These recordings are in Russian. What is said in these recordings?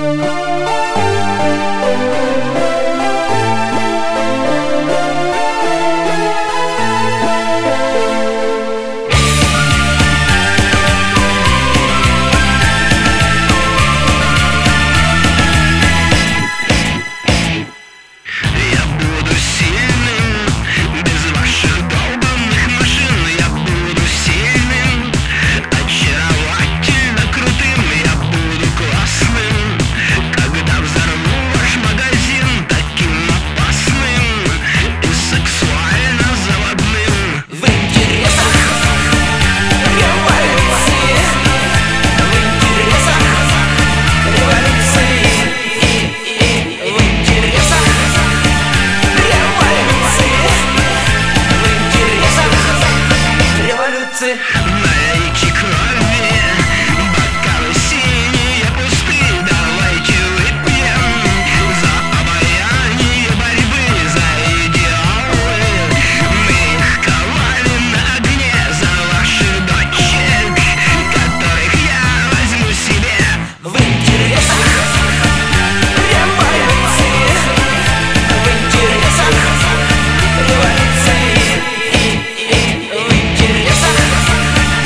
Налейте крови, бокалы синие пусты, давайте выпьем за обаяние борьбы, за идеалы. Мы их ковали на огне за ваших дочек, которых я возьму себе в интересах революции, в интересах революции.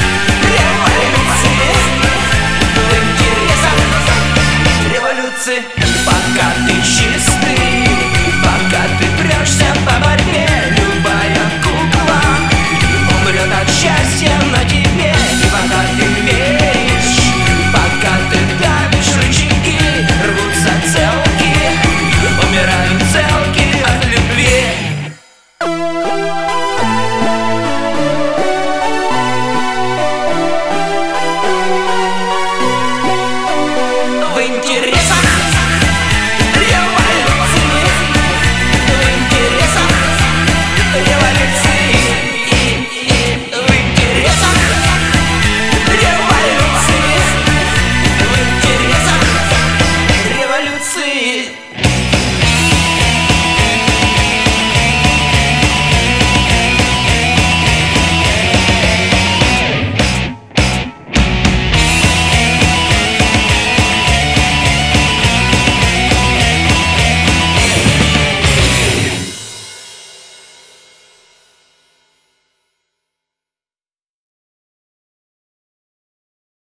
It